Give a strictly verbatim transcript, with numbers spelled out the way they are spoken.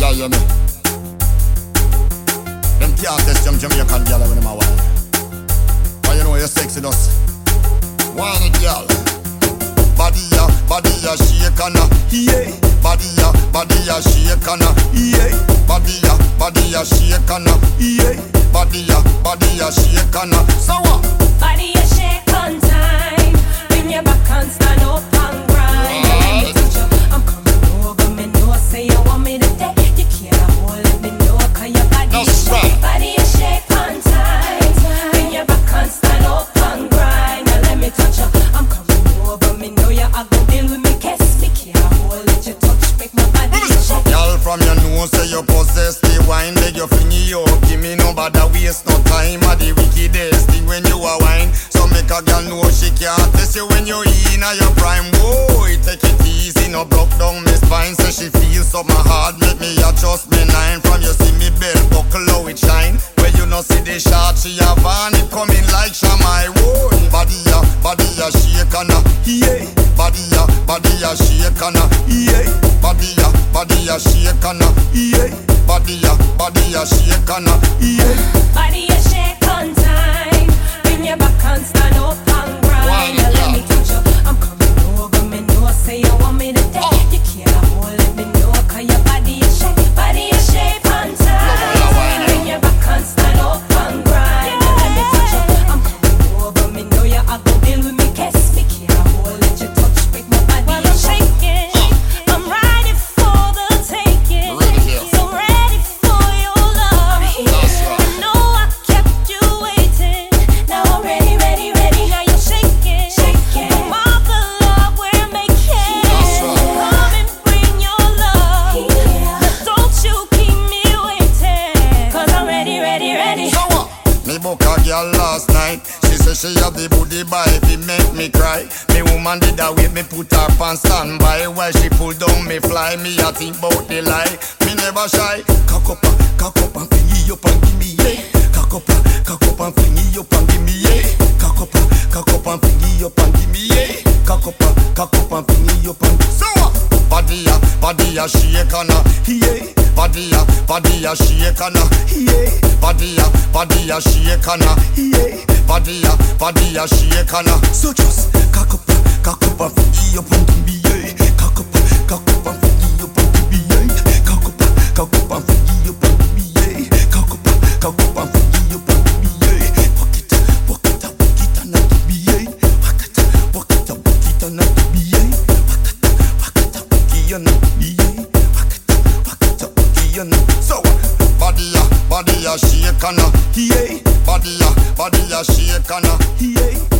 Yeah, you me. Them can't test them Jamaican girl when them a wild. But you know you're sexy dust. Wild it, girl. Body ya, body ya shake and a yeah. Body ya, body ya shake and a yeah. Body ya, body ya shake and a yeah. Body ya, body ya shake and a so what? Body ya shake on time. Bring your back and stand up and grind. Let me touch you. I'm coming over. Me know say you want me today. You can't hold it. Me know 'cause your body ya shake. Body ya shake on time. Bring your back and stand up and grind. Now let me touch you. I'm coming over. Me know you are gonna deal with me. Kiss me. Can't hold it. You touch. Make my body shake. Girl from your nose say you possess the wine. Beg your flingy yo. Give me no bother waste no time. At the wickedest thing when you a wine. So make a girl know she can't test you when you in a your prime. Whoa, take it easy, no block down me spine. Say she feels so my heart make me adjust me nine. From you see me belt buckle how it shine. Where you no see the shot she have on it coming like Shamai. Whoa, body ya, body ya shake and a yeah. Body ya, body ya shake and a yeah. Body ya, body ya shake and a yeah. Body ya, body ya shake and a yeah. Body ya shake on time. Bring your back and stand up and grind. Now let me touch you. I'm coming over. Me know say you want me today. Oh. You can't hold it. Me know 'cause your body ya shake. Body ya shake on time. Bring your back and stand up and grind. Now let me touch you. I'm coming over. Me know you are gonna deal with me. Kiss me. Can't hold it. You touch. Make my body well, I'm shaking. I'm ready for the taking. So ready for your love. I know I kept you waiting. Now I'm ready, ready, ready. Now you're shaking, shaking. The mark of love we're making. Come and bring your love. Don't you keep me waiting. 'Cause I'm ready, ready, ready. So what? Me book a girl last night. She say she have the booty by if it make me cry. Me woman did that with me put her on standby. While she pull down me fly. Me a think bout the lie. Me never shy. Cock up, cock up and fling it up and give me yeah. Cock up, cock up and fling it up and give me yeah. Cock up, cock up and fling it up and give me yeah. Cock up, cock up and fling it up and so what? Body ya, body ya shake and a yeah. Body ya, body ya shake and a yeah. Body ya, body ya shake and a yeah. Body ya, body ya shake and a so just cock up, cock up and fling it up and give me yeah. Cock up, cock up and fling it up and give me yeah. Cock up, cock up and fling it up and give me yeah. Cock up, cock up and fling it up and give me yeah. Walk it, walk it, walk it and give me yeah. Walk it, walk it, walk it and give me yeah. Walk it, walk it, walk it and give me yeah. Walk it, walk it, walk it and so body ya, body ya shake and a yeah. Body ya, body ya shake and a yeah.